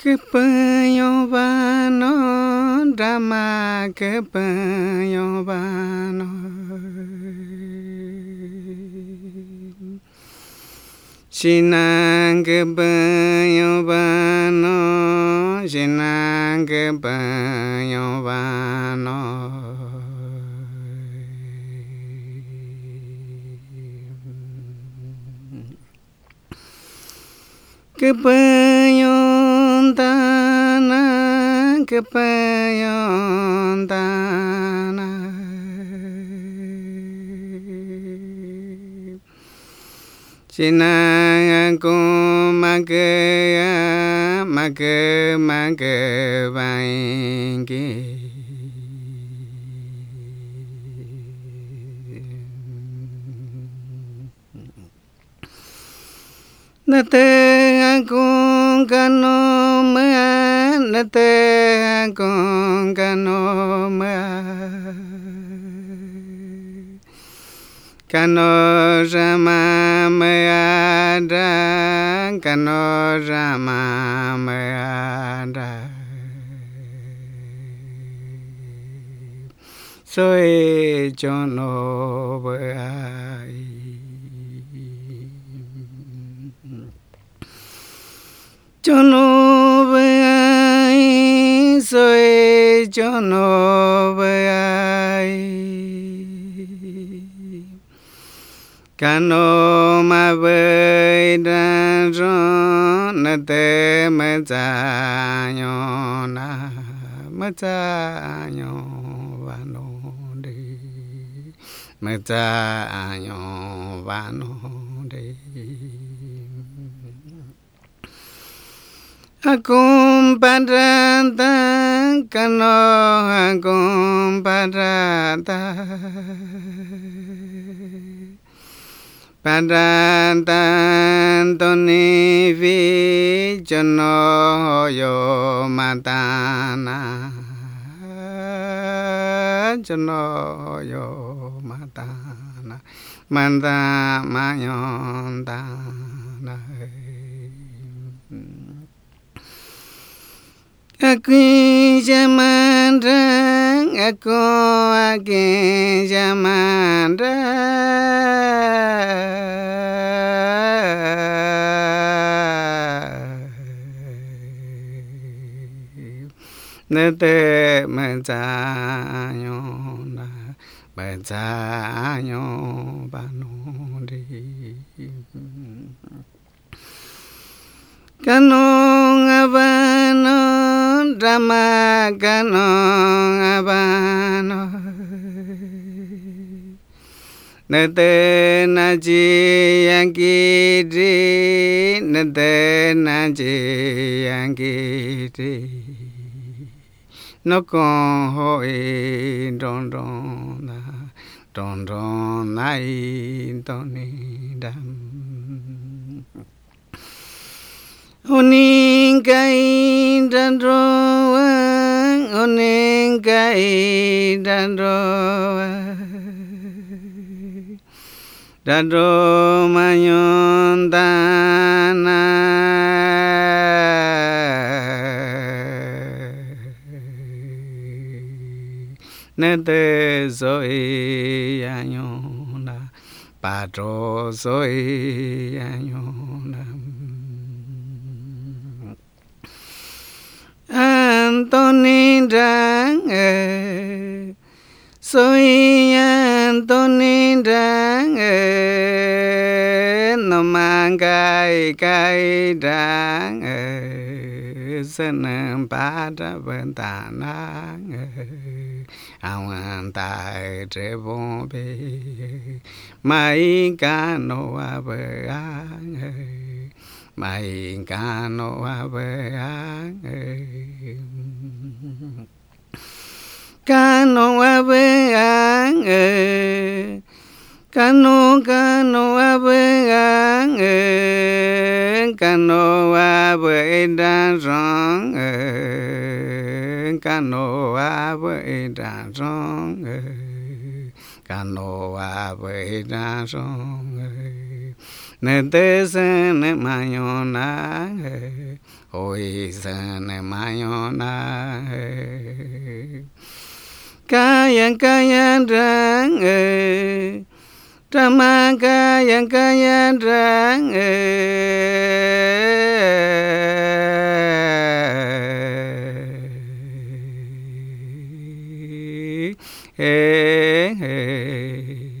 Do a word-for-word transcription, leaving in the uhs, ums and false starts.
Kepayovano Dhamma kepayovano Sinang kepayovano Sinang kepayovano Kepayontana, kepayontana Sinang aku makaya, makaya, makaya baingki Nate akong kanoma, nate akong kanoma Kano rama mayada, kano rama mayada Soe chono bai Chono bai, soe chono bai Kano ma bai dan ron na te ma cha nyo na ma cha nyo va no đi ma cha nyo va no đi Akong padata kano akong padata Padata toni vi jono yo matana Jono yo matana Manda mayontana Aku jamandang, aku aku jamandang Nete mencanyo na mencanyo banodi Kanong abano Dhamma kanong abano Nete naji yang kiri Nete naji yang kiri Nokong hoi don don na Don don nai doni dam Oning kai dandroang, oning kai dandroang Dandro mayontana Nete soe anyona Padro soe anyona Antonindang eh Soy Antonindang eh No mangai kai dang eh Senang pada bentanang eh Awan tai trebon be Mai kano abeang eh Mai kano abeang Kano abeang Kano kano abeang Kano abeang rong Kano abeang rong Kano abeang rong ne te se ne mayona oi se ne mayona kayan kayan rang Rama kayan kayan rang eh eh